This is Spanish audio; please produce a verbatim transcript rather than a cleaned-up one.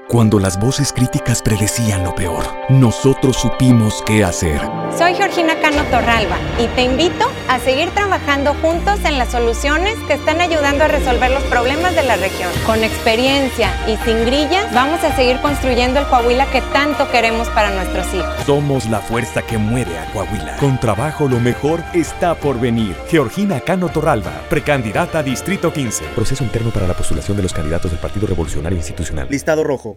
Cuando las voces críticas predecían lo peor, nosotros supimos qué hacer. Soy Georgina Cano Torralba y te invito a seguir trabajando juntos en las soluciones que están ayudando a resolver los problemas de la región. Con experiencia y sin grillas, vamos a seguir construyendo el Coahuila que tanto queremos para nuestros hijos. Somos la fuerza que mueve a Coahuila. Con trabajo lo mejor está por venir. Georgina Cano Torralba, precandidata a Distrito quince. Proceso interno para la postulación de los candidatos del Partido Revolucionario Institucional. Listado rojo.